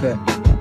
be.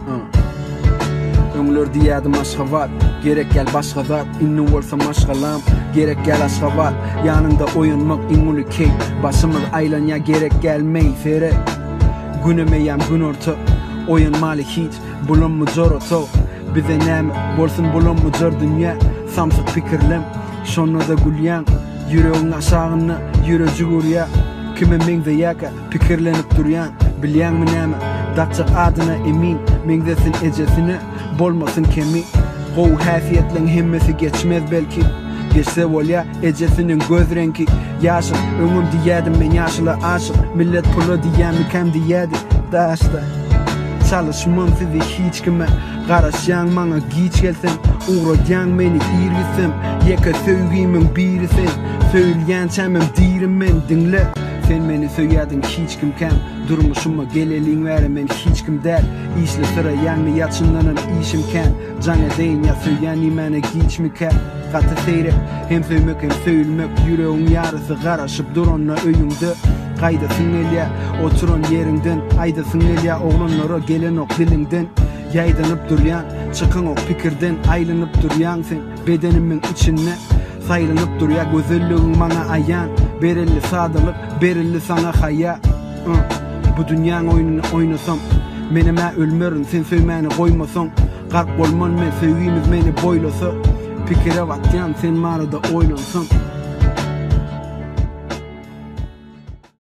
Öňler diýädim aşgabat, gerek gel başga zat, inni bolsa maşgalam, gerek gel aşgabat, ýanynda oýunmak iňuli key, başymyz aýlanja gerek gelmey fere. Günemeýän gün orta, oýun maly hiç, bulanmy joroto, bize näme bolsun bulanmy jor dünýä, samsyk pikirlem, şonda da gülýän, ýüregiň aşagyna ýüre jugurýa, kime meňde ýaka pikirlenip durýan, bilýänmi näme, dakçak adyna emin, meňdesin ejesine, bolmasın kemi, gow häsiýetliň hemmesi geçmez belki, geçse bolýa ejesiniň göz rengi, ýaşyl, öňüm diýädim men ýaşyla aşyk, millet pulu diýämi kam diýädi, daşda. Çalışmam sizi hiç kime, garaşyan maňa giç gelsen, uğrayan meni irgisem, yeka söýgimiň birisin, söýülýän çämem diýirim men dinle. Sen meni söýýädiň hiç kim kam, durmuşyma geleliň bäri men hiç kim däl, işle sıra ýanmy ýatşynlanan işim kan, jaňa deýin ýa söýýän nimeni giçmi ka, gaty seýre, hem söýmek hem söýülmek, ýüregiň ýarysy garaşyp duronna öýüňde, gaýda siňelýä, oturan ýeriňden, aýda siňelýä oglanlara gelen ok diliňden, ýaýdanyp durýan, çykyň ok pikirden, aýlanyp durýan sen bedenimiň içinde, saýlanyp durýar gözelligiň maňa aýan, berilli sadalyk, berilli sana haýa. Bu dünýäň oýunyny oýnasam, menime ölmerin sen söýmäni goýmasaň, garp bolman men söýgimiz meni boýlasa, pikire batýan sen marada oýlansan.